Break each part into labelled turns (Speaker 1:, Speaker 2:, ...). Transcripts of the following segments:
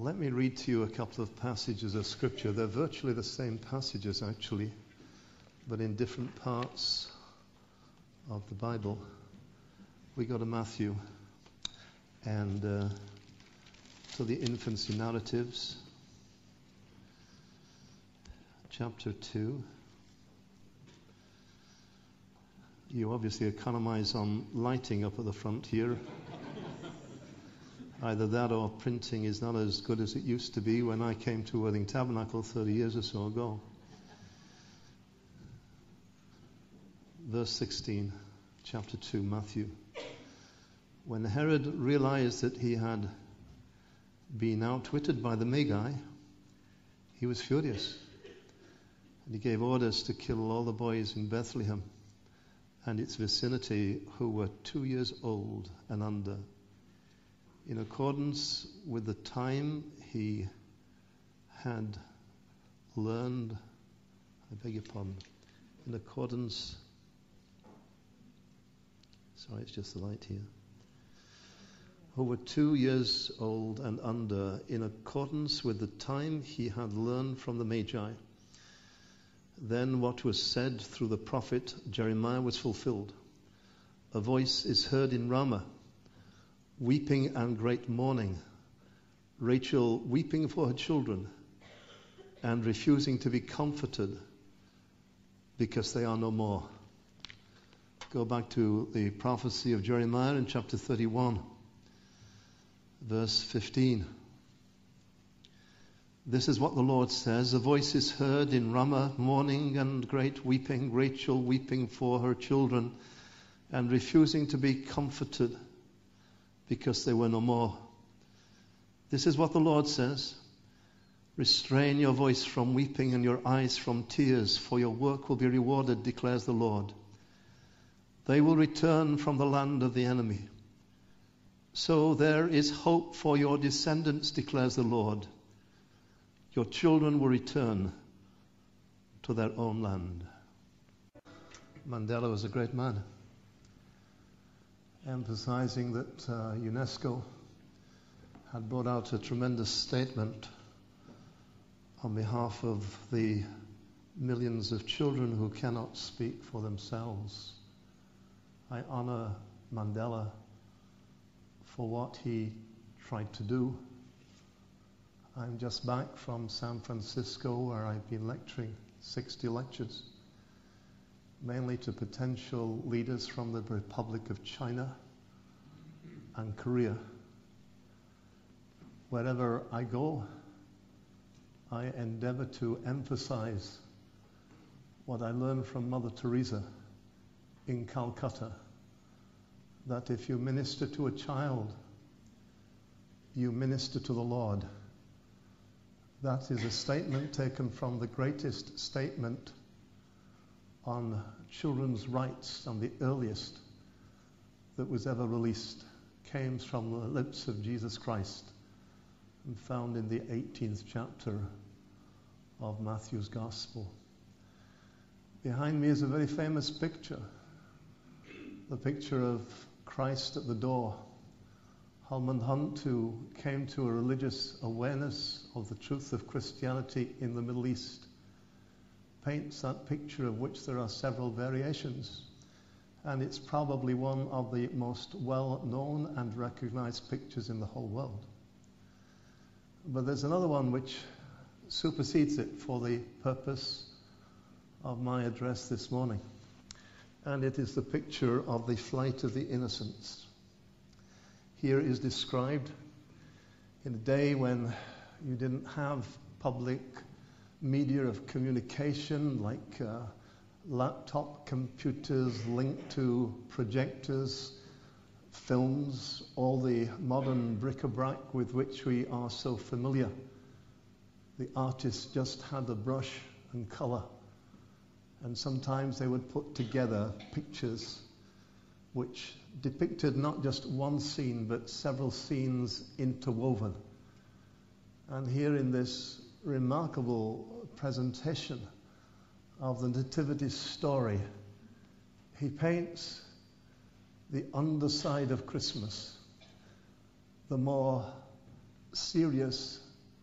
Speaker 1: Let me read to you a couple of passages of Scripture. They're virtually the same passages, actually, but in different parts of the Bible. We go to Matthew and to the infancy narratives, chapter 2. You obviously economize on lighting up at the front here. Either that or printing is not as good as it used to be when I came to Worthing Tabernacle 30 years or so ago. Verse 16, chapter 2, Matthew. When Herod realized that he had been outwitted by the Magi, he was furious. And he gave orders to kill all the boys in Bethlehem and its vicinity who were 2 years old and under, in accordance with the time he had learned, in accordance, sorry, it's just the light here, who were 2 years old and under, in accordance with the time he had learned from the Magi. Then what was said through the prophet Jeremiah was fulfilled. A voice is heard in Ramah, weeping and great mourning, Rachel weeping for her children and refusing to be comforted because they are no more. Go back to the prophecy of Jeremiah in chapter 31, verse 15. This is what the Lord says. A voice is heard in Ramah, mourning and great weeping, Rachel weeping for her children and refusing to be comforted because they were no more. This is what the Lord says. Restrain your voice from weeping and your eyes from tears, for your work will be rewarded, declares the Lord. They will return from the land of the enemy. So there is hope for your descendants, declares the Lord. Your children will return to their own land. Mandela was a great man, emphasizing that UNESCO had brought out a tremendous statement on behalf of the millions of children who cannot speak for themselves. I honor Mandela for what he tried to do. I'm just back from San Francisco, where I've been lecturing 60 lectures, mainly to potential leaders from the Republic of China and Korea. Wherever I go, I endeavor to emphasize what I learned from Mother Teresa in Calcutta, that if you minister to a child, you minister to the Lord. That is a statement taken from the greatest statement on children's rights, and the earliest that was ever released, came from the lips of Jesus Christ and found in the 18th chapter of Matthew's Gospel. Behind me is a very famous picture, the picture of Christ at the door. Holman Hunt, who came to a religious awareness of the truth of Christianity in the Middle East, paints that picture, of which there are several variations, and it's probably one of the most well-known and recognized pictures in the whole world. But there's another one which supersedes it for the purpose of my address this morning, and it is the picture of the flight of the innocents. Here is described in a day when you didn't have public media of communication like laptop computers linked to projectors, films, all the modern bric-a-brac with which we are so familiar. The artists just had a brush and color, and sometimes they would put together pictures which depicted not just one scene but several scenes interwoven. And here in this remarkable presentation of the Nativity story, he paints the underside of Christmas, the more serious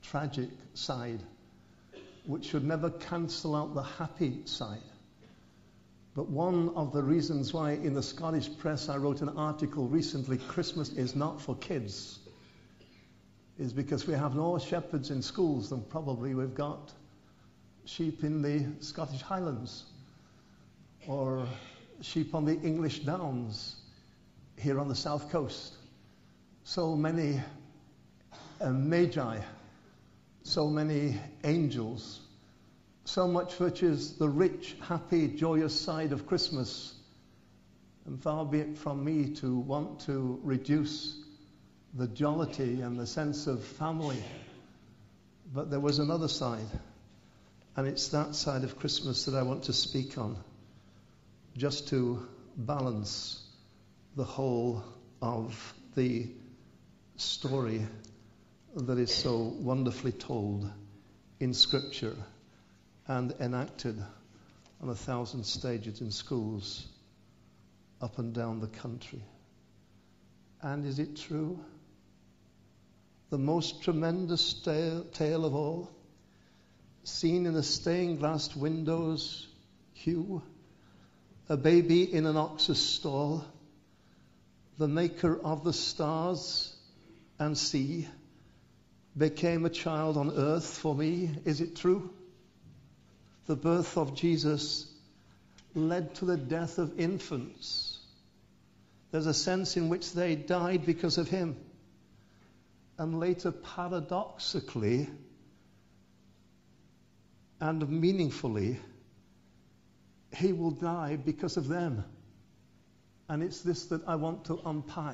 Speaker 1: tragic side, which should never cancel out the happy side. But one of the reasons why in the Scottish press I wrote an article recently, Christmas is not for kids, is because we have no shepherds in schools than probably we've got sheep in the Scottish Highlands or sheep on the English Downs here on the south coast. So many magi, so many angels, so much which is the rich, happy, joyous side of Christmas. And far be it from me to want to reduce the jollity and the sense of family. But there was another side, and it's that side of Christmas that I want to speak on, just to balance the whole of the story that is so wonderfully told in Scripture and enacted on 1,000 stages in schools up and down the country. And is it true? The most tremendous tale of all, seen in the stained glass windows, Hugh, a baby in an ox's stall, the maker of the stars and sea, became a child on earth for me. Is it true? The birth of Jesus led to the death of infants. There's a sense in which they died because of him. And later, paradoxically and meaningfully, he will die because of them. And it's this that I want to unpack.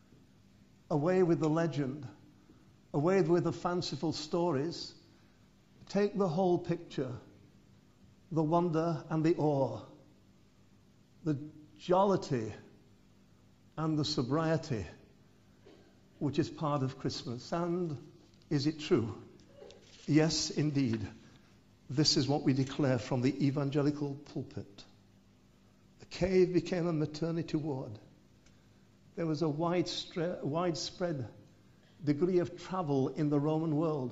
Speaker 1: Away with the legend, away with the fanciful stories. Take the whole picture, the wonder and the awe, the jollity and the sobriety, which is part of Christmas. And is it true? Yes, indeed. This is what we declare from the evangelical pulpit. The cave became a maternity ward. There was a widespread degree of travel in the Roman world,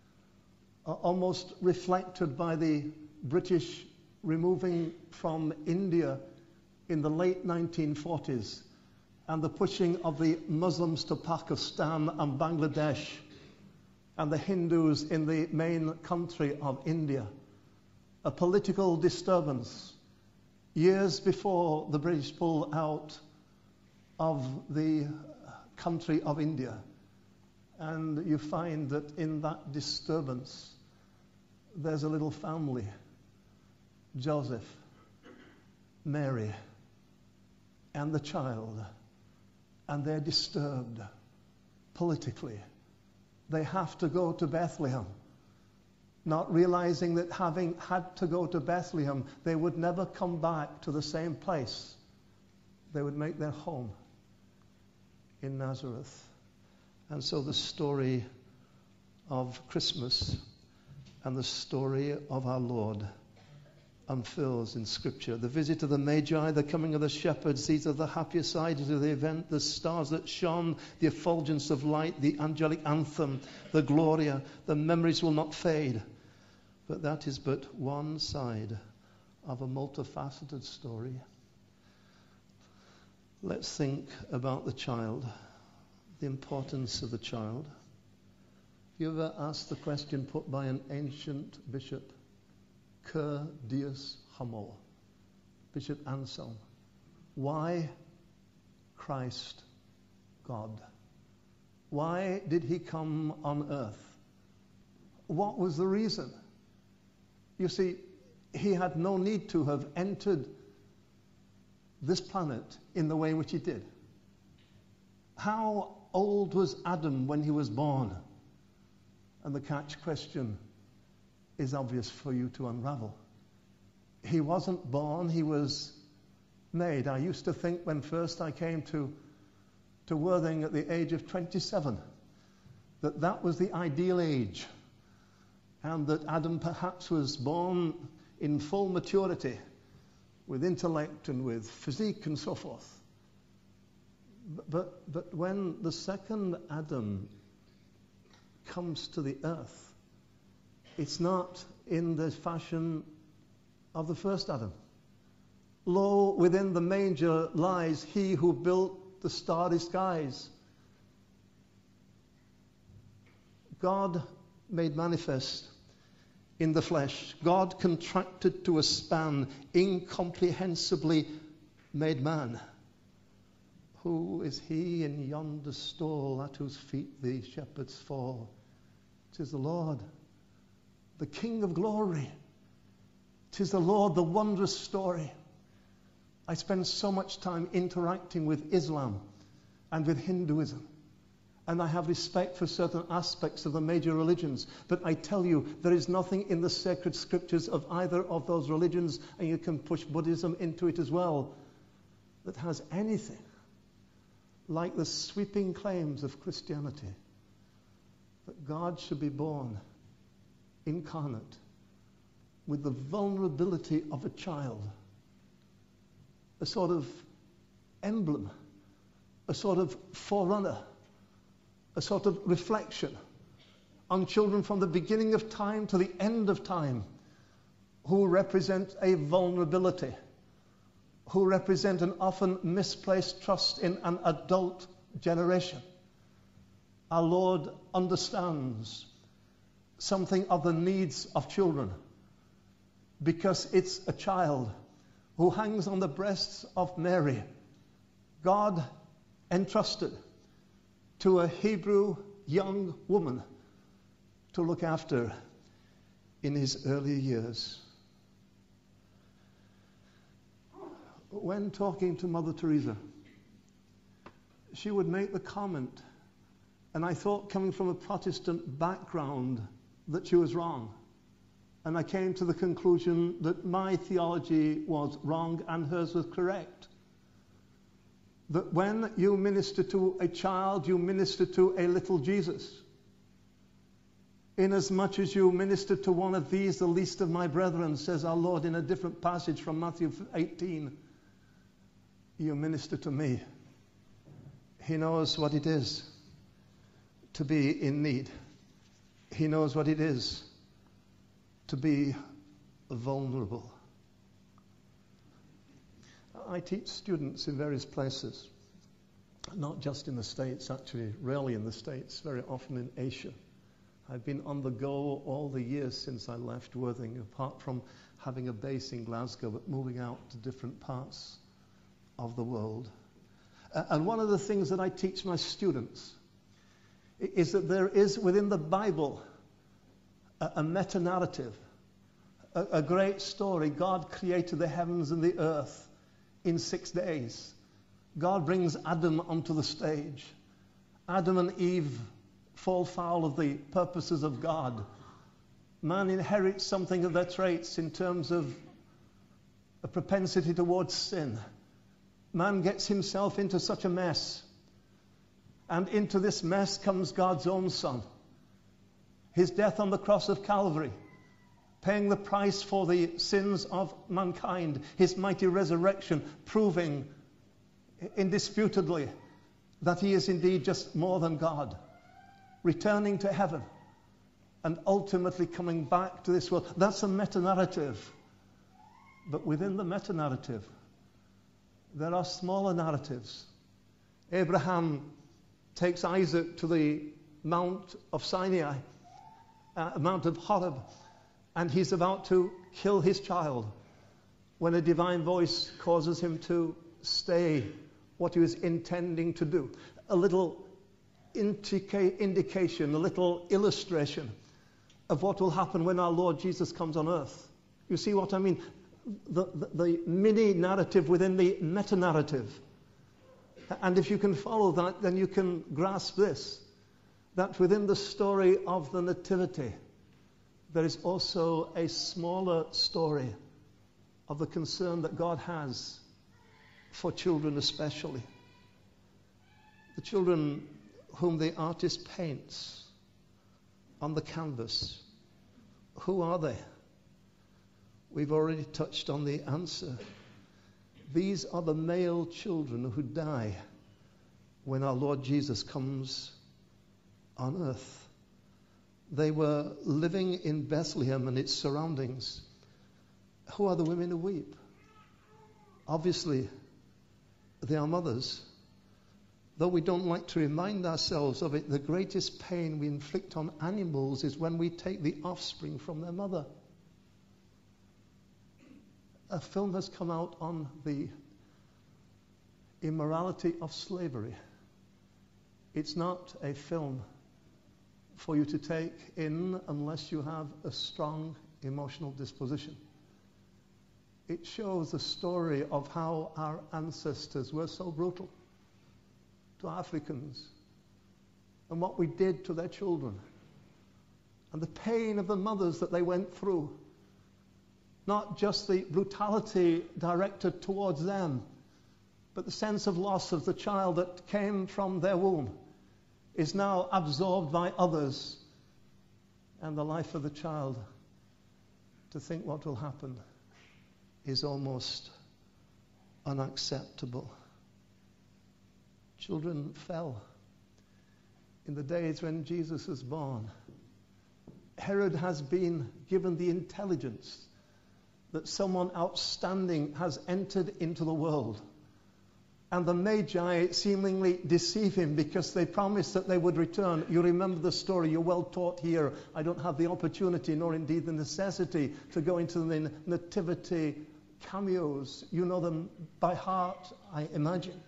Speaker 1: almost reflected by the British removing from India in the late 1940s and the pushing of the Muslims to Pakistan and Bangladesh and the Hindus in the main country of India. A political disturbance years before the British pulled out of the country of India. And you find that in that disturbance, there's a little family, Joseph, Mary, and the child, and they're disturbed politically. They have to go to Bethlehem, not realizing that having had to go to Bethlehem, they would never come back to the same place. They would make their home in Nazareth. And so the story of Christmas and the story of our Lord unfurls in Scripture. The visit of the Magi, the coming of the shepherds, these are the happier sides of the event, the stars that shone, the effulgence of light, the angelic anthem, the Gloria, the memories will not fade. But that is but one side of a multifaceted story. Let's think about the child, the importance of the child. Have you ever asked the question put by an ancient bishop, Cur Deus Homo, Bishop Anselm? Why Christ God? Why did he come on earth? What was the reason? You see, he had no need to have entered this planet in the way in which he did. How old was Adam when he was born? And the catch question is obvious for you to unravel. He wasn't born, he was made. I used to think when first I came to Worthing at the age of 27 that was the ideal age, and that Adam perhaps was born in full maturity with intellect and with physique and so forth. But when the second Adam comes to the earth, it's not in the fashion of the first Adam. Lo, within the manger lies he who built the starry skies. God made manifest in the flesh. God contracted to a span, incomprehensibly made man. Who is he in yonder stall at whose feet the shepherds fall? 'Tis the Lord, the King of glory. 'Tis the Lord, the wondrous story. I spend so much time interacting with Islam and with Hinduism, and I have respect for certain aspects of the major religions, but I tell you, there is nothing in the sacred scriptures of either of those religions, and you can push Buddhism into it as well, that has anything like the sweeping claims of Christianity, that God should be born incarnate with the vulnerability of a child, a sort of emblem, a sort of forerunner, a sort of reflection on children from the beginning of time to the end of time, who represent a vulnerability, who represent an often misplaced trust in an adult generation. Our Lord understands something of the needs of children, because it's a child who hangs on the breasts of Mary, God entrusted to a Hebrew young woman to look after in his early years. When talking to Mother Teresa, she would make the comment, and I thought, coming from a Protestant background, that she was wrong. And I came to the conclusion that my theology was wrong and hers was correct. That when you minister to a child, you minister to a little Jesus. Inasmuch as you minister to one of these, the least of my brethren, says our Lord in a different passage from Matthew 18, you minister to me. He knows what it is to be in need. He knows what it is to be vulnerable. I teach students in various places, not just in the States, actually, rarely in the States, very often in Asia. I've been on the go all the years since I left Worthing, apart from having a base in Glasgow, but moving out to different parts of the world. And one of the things that I teach my students is that there is within the Bible a meta-narrative, a great story. God created the heavens and the earth in 6 days. God brings Adam onto the stage. Adam and Eve fall foul of the purposes of God. Man inherits something of their traits in terms of a propensity towards sin. Man gets himself into such a mess. And into this mess comes God's own Son. His death on the cross of Calvary, paying the price for the sins of mankind. His mighty resurrection, proving indisputably that he is indeed just more than God, returning to heaven and ultimately coming back to this world. That's a meta-narrative. But within the meta-narrative, there are smaller narratives. Abraham takes Isaac to the Mount of Sinai, Mount of Horeb, and he's about to kill his child when a divine voice causes him to stay what he was intending to do. A little indication, a little illustration of what will happen when our Lord Jesus comes on earth. You see what I mean? The mini-narrative within the meta-narrative. And if you can follow that, then you can grasp this, that within the story of the Nativity, there is also a smaller story of the concern that God has for children especially. The children whom the artist paints on the canvas, who are they? We've already touched on the answer. These are the male children who die when our Lord Jesus comes on earth. They were living in Bethlehem and its surroundings. Who are the women who weep? Obviously, they are mothers. Though we don't like to remind ourselves of it, the greatest pain we inflict on animals is when we take the offspring from their mother. A film has come out on the immorality of slavery. It's not a film for you to take in unless you have a strong emotional disposition. It shows the story of how our ancestors were so brutal to Africans and what we did to their children and the pain of the mothers that they went through. Not just the brutality directed towards them, but the sense of loss of the child that came from their womb is now absorbed by others, and the life of the child, to think what will happen, is almost unacceptable. Children fell in the days when Jesus was born. Herod has been given the intelligence that someone outstanding has entered into the world. And the Magi seemingly deceive him because they promised that they would return. You remember the story. You're well taught here. I don't have the opportunity nor indeed the necessity to go into the nativity cameos. You know them by heart, I imagine.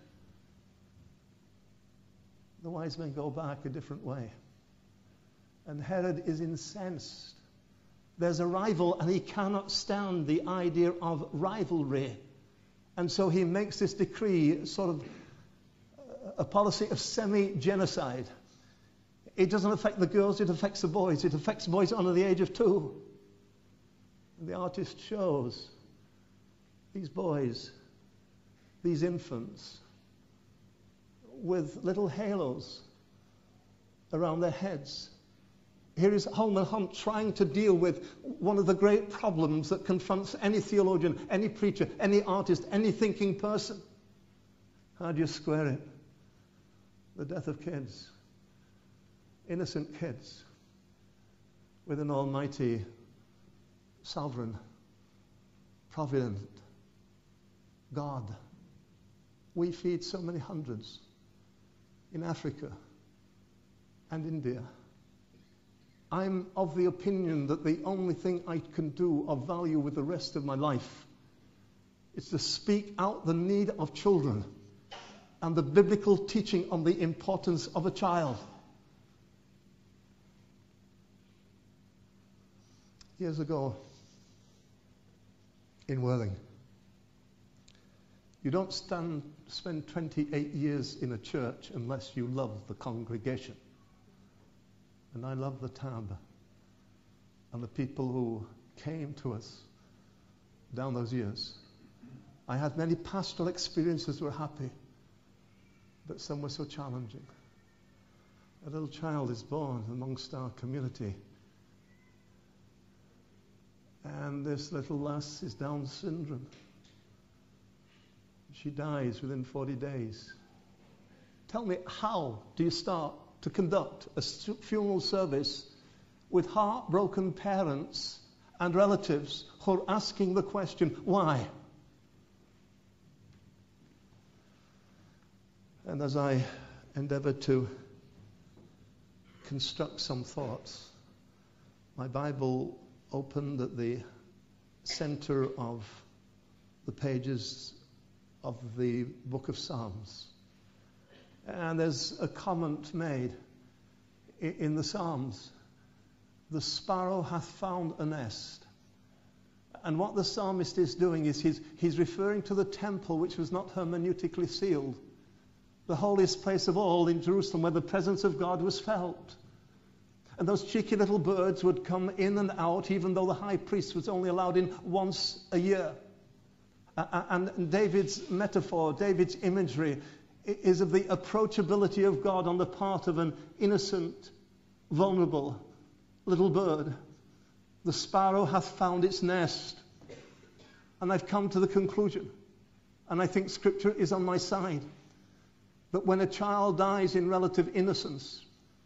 Speaker 1: The wise men go back a different way. And Herod is incensed. There's a rival and he cannot stand the idea of rivalry. And so he makes this decree, sort of a policy of semi-genocide. It doesn't affect the girls, it affects the boys. It affects boys under the age of 2. And the artist shows these boys, these infants, with little halos around their heads. Here is Holman Hunt trying to deal with one of the great problems that confronts any theologian, any preacher, any artist, any thinking person. How do you square it? The death of kids, innocent kids, with an almighty, sovereign, provident God. We feed so many hundreds in Africa and India. I'm of the opinion that the only thing I can do of value with the rest of my life is to speak out the need of children and the biblical teaching on the importance of a child. Years ago, in Worthing, you don't spend 28 years in a church unless you love the congregation. And I love the Tab and the people who came to us down those years. I had many pastoral experiences that were happy, but some were so challenging. A little child is born amongst our community, and this little lass is Down syndrome. She dies within 40 days. Tell me, how do you start to conduct a funeral service with heartbroken parents and relatives who are asking the question, why? And as I endeavored to construct some thoughts, my Bible opened at the center of the pages of the book of Psalms. And there's a comment made in the Psalms. The sparrow hath found a nest. And what the psalmist is doing is he's referring to the temple, which was not hermeneutically sealed. The holiest place of all in Jerusalem, where the presence of God was felt. And those cheeky little birds would come in and out, even though the high priest was only allowed in once a year. And David's metaphor, David's imagery, is of the approachability of God on the part of an innocent, vulnerable little bird. The sparrow hath found its nest. And I've come to the conclusion, and I think Scripture is on my side, that when a child dies in relative innocence,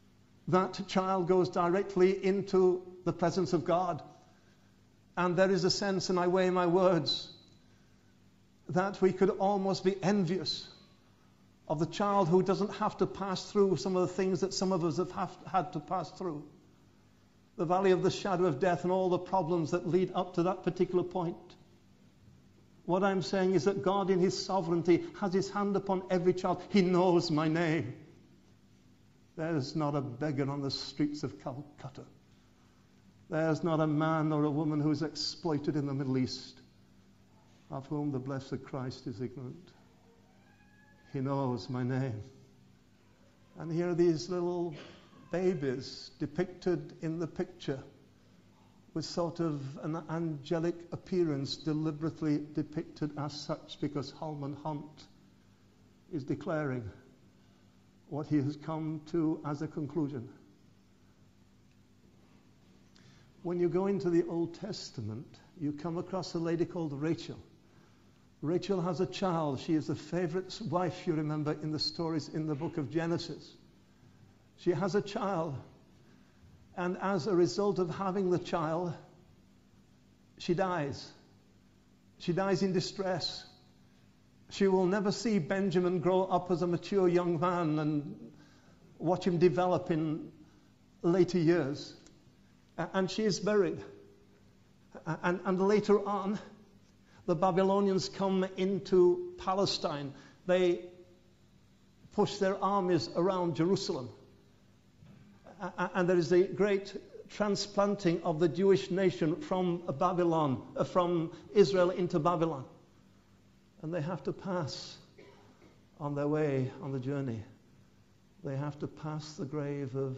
Speaker 1: That child goes directly into the presence of God. And there is a sense, and I weigh my words, that we could almost be envious of the child who doesn't have to pass through some of the things that some of us have had to pass through. The valley of the shadow of death and all the problems that lead up to that particular point. What I'm saying is that God in his sovereignty has his hand upon every child. He knows my name. There's not a beggar on the streets of Calcutta. There's not a man or a woman who is exploited in the Middle East of whom the blessed Christ is ignorant. He knows my name. And here are these little babies depicted in the picture with sort of an angelic appearance, deliberately depicted as such, because Holman Hunt is declaring what he has come to as a conclusion. When you go into the Old Testament, you come across a lady called Rachel. Rachel has a child. She is the favorite wife, you remember, in the stories in the book of Genesis. She has a child. And as a result of having the child, she dies. She dies in distress. She will never see Benjamin grow up as a mature young man and watch him develop in later years. And she is buried. And later on, the Babylonians come into Palestine. They push their armies around Jerusalem. And there is a great transplanting of the Jewish nation from Israel into Babylon. And they have to pass on their way, on the journey. They have to pass the grave of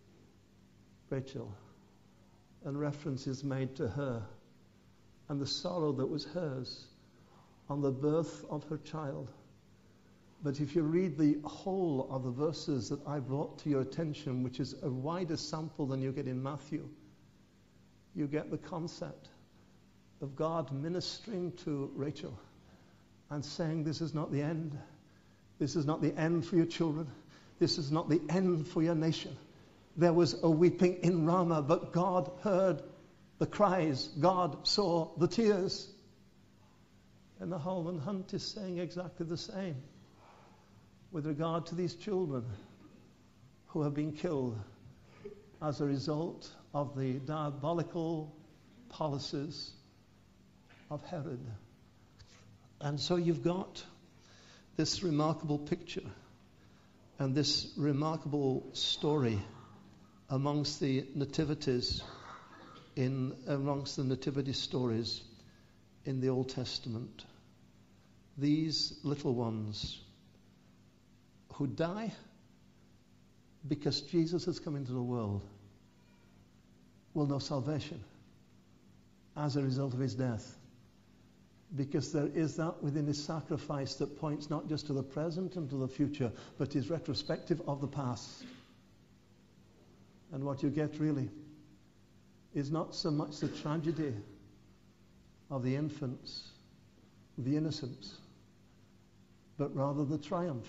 Speaker 1: Rachel. And reference is made to her and the sorrow that was hers on the birth of her child. But if you read the whole of the verses that I brought to your attention, which is a wider sample than you get in Matthew, you get the concept of God ministering to Rachel and saying, this is not the end. This is not the end for your children. This is not the end for your nation. There was a weeping in Ramah, but God heard the cries. God saw the tears. And the Holman Hunt is saying exactly the same with regard to these children who have been killed as a result of the diabolical policies of Herod. And so you've got this remarkable picture and this remarkable story amongst the nativities amongst the nativity stories in the Old Testament. These little ones who die because Jesus has come into the world will know salvation as a result of his death. Because there is that within his sacrifice that points not just to the present and to the future, but is retrospective of the past. And what you get really is not so much the tragedy of the infants, the innocents, but rather the triumph,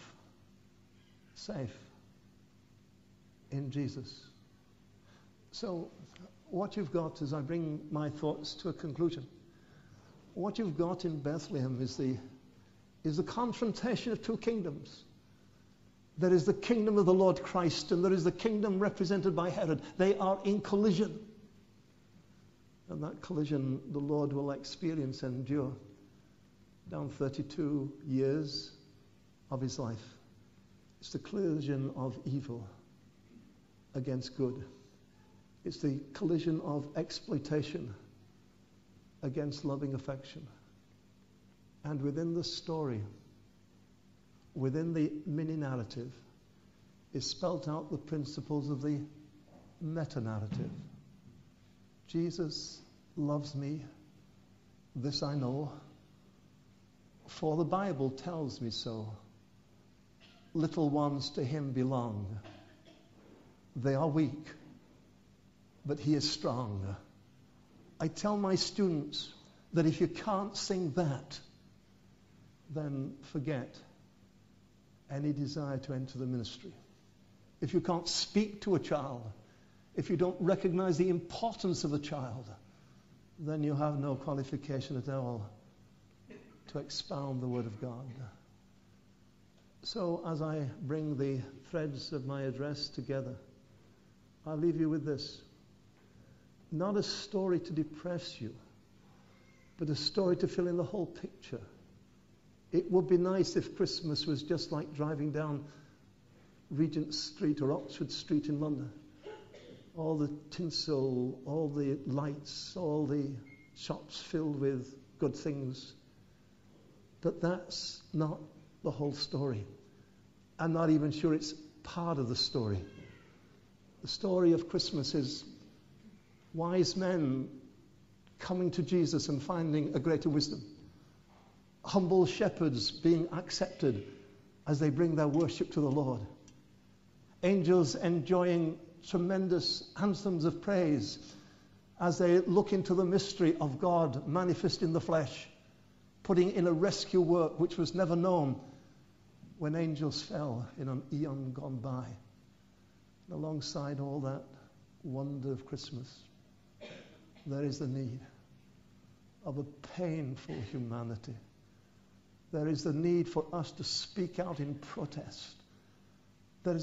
Speaker 1: safe in Jesus. So what you've got, as I bring my thoughts to a conclusion, what you've got in Bethlehem is the confrontation of two kingdoms. There is the kingdom of the Lord Christ, and there is the kingdom represented by Herod. They are in collision. And that collision the Lord will experience and endure down 32 years of his life. It's the collision of evil against good. It's the collision of exploitation against loving affection. And within the story, within the mini-narrative, is spelt out the principles of the meta-narrative. Jesus loves me, this I know, for the Bible tells me so. Little ones to him belong. They are weak, but he is strong. I tell my students that if you can't sing that, then forget any desire to enter the ministry. if you can't speak to a child, if you don't recognize the importance of a child, then you have no qualification at all to expound the Word of God. So as I bring the threads of my address together, I'll leave you with this. Not a story to depress you, but a story to fill in the whole picture. It would be nice if Christmas was just like driving down Regent Street or Oxford Street in London. All the tinsel, all the lights, all the shops filled with good things. But that's not the whole story. I'm not even sure it's part of the story. The story of Christmas is wise men coming to Jesus and finding a greater wisdom. Humble shepherds being accepted as they bring their worship to the Lord. Angels enjoying tremendous anthems of praise as they look into the mystery of God manifest in the flesh, putting in a rescue work which was never known when angels fell in an eon gone by. And alongside all that wonder of Christmas, there is the need of a painful humanity. There is the need for us to speak out in protest. There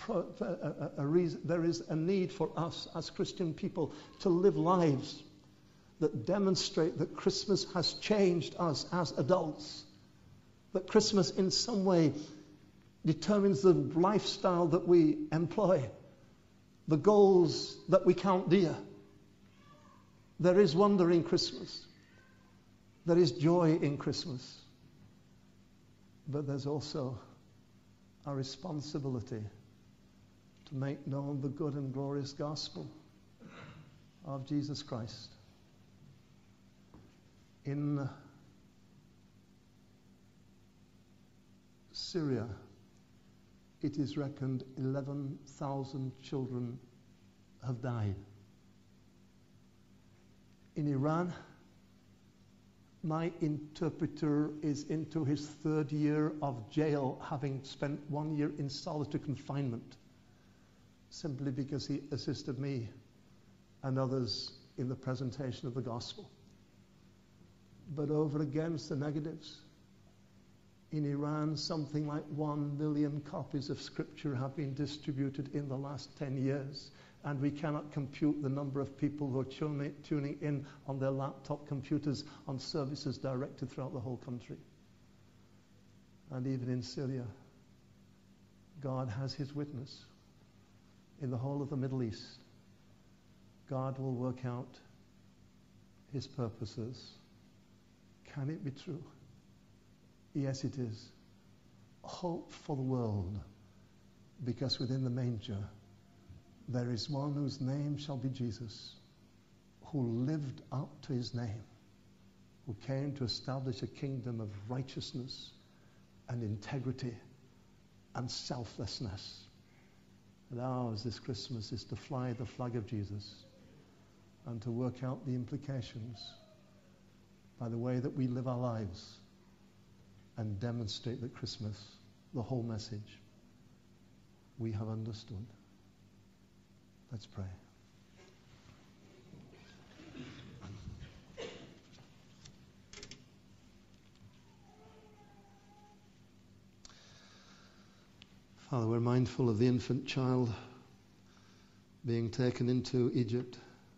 Speaker 1: is a need for us as Christian people to live lives that demonstrate that Christmas has changed us as adults. That Christmas in some way determines the lifestyle that we employ, the goals that we count dear. There is wonder in Christmas. There is joy in Christmas. But there's also a responsibility to make known the good and glorious gospel of Jesus Christ. In Syria, it is reckoned 11,000 children have died. In Iran, my interpreter is into his third year of jail, having spent 1 year in solitary confinement, simply because he assisted me and others in the presentation of the gospel. But over against the negatives, in Iran, something like 1 million copies of Scripture have been distributed in the last 10 years. And we cannot compute the number of people who are tuning in on their laptop computers on services directed throughout the whole country. And even in Syria, God has his witness. In the whole of the Middle East, God will work out his purposes. Can it be true? Yes, it is. Hope for the world, because within the manger there is one whose name shall be Jesus, who lived up to his name, who came to establish a kingdom of righteousness and integrity and selflessness. And ours this Christmas is to fly the flag of Jesus and to work out the implications by the way that we live our lives and demonstrate that Christmas, the whole message, we have understood. Let's pray. Father, we're mindful of the infant child being taken into Egypt.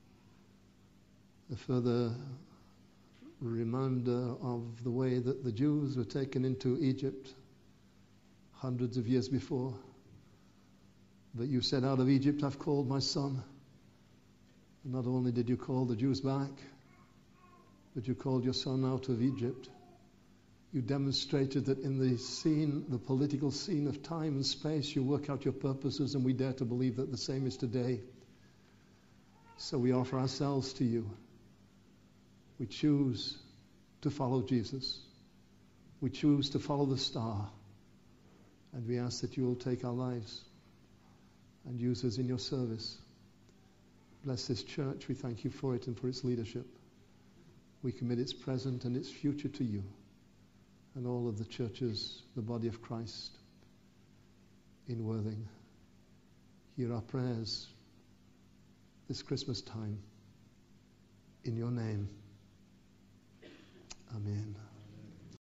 Speaker 1: A further reminder of the way that the Jews were taken into Egypt hundreds of years before. But you said, out of Egypt I've called my son. And not only did you call the Jews back, but you called your son out of Egypt. You demonstrated that in the scene, the political scene of time and space, you work out your purposes, and we dare to believe that the same is today. So we offer ourselves to you. We choose to follow Jesus. We choose to follow the star. And we ask that you will take our lives and use us in your service. Bless this church. We thank you for it and for its leadership. We commit its present and its future to you and all of the churches, the body of Christ in Worthing. hear our prayers this Christmas time. In your name.